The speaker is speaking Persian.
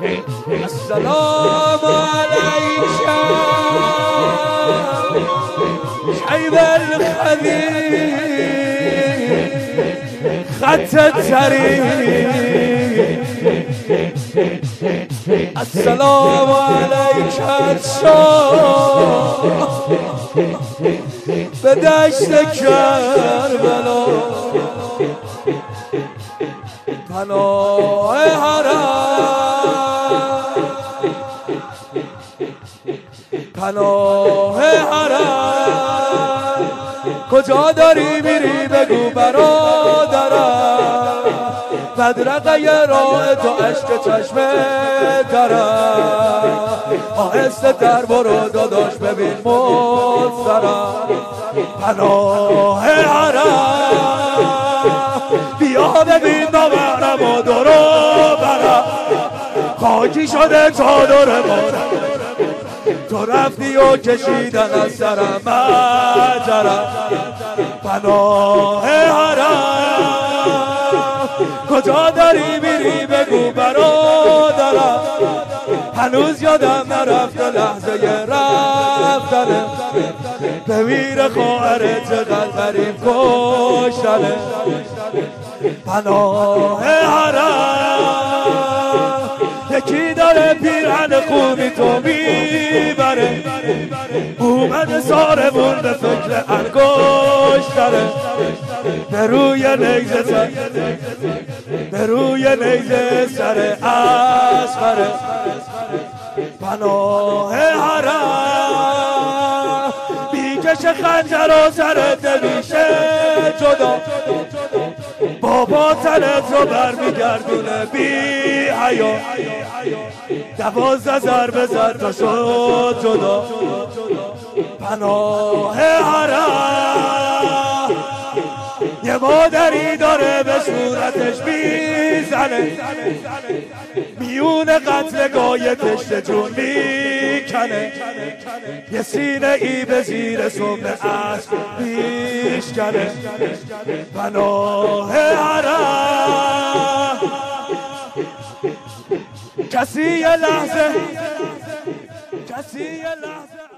السلام علیکم شیب الخلیل خط طریق السلام علیکم شاه به دشت کربلا پناه حرم پناه حرم کجا داری میری بگو برادرم بدرقه راه تو عشق چشم درم آهسته تر برو داداش ببین مسترم پناه حرم بیا ببین ناورم و درو برم خاکی شده چادر مادرم تو رفتی و کشیدن از سرم مجرم پناه حرم کجا داری میری بگو برادرم هنوز یادم نرفته لحظه رفتنه بمیر خواهر چقدر غریب کشتنه پناه حرم یکی داره پیرهن خوبی تو میبره اومده سارمون به فکر انگشتره به روی نیزه سر به روی نیزه سر اصغره پناه حرم بیکش خنجر و سرت نمیشه جدا بابا تنت رو برمیگردونه بی حیا 12 ضربه زد تا شد جدا پناه حرم یه مادری داره به صورتش میزنه میون قتلگاه تشت جون میکنه یه سینه ای به زیر سم اسب میشکنه پناه حرم کسی یه لحظه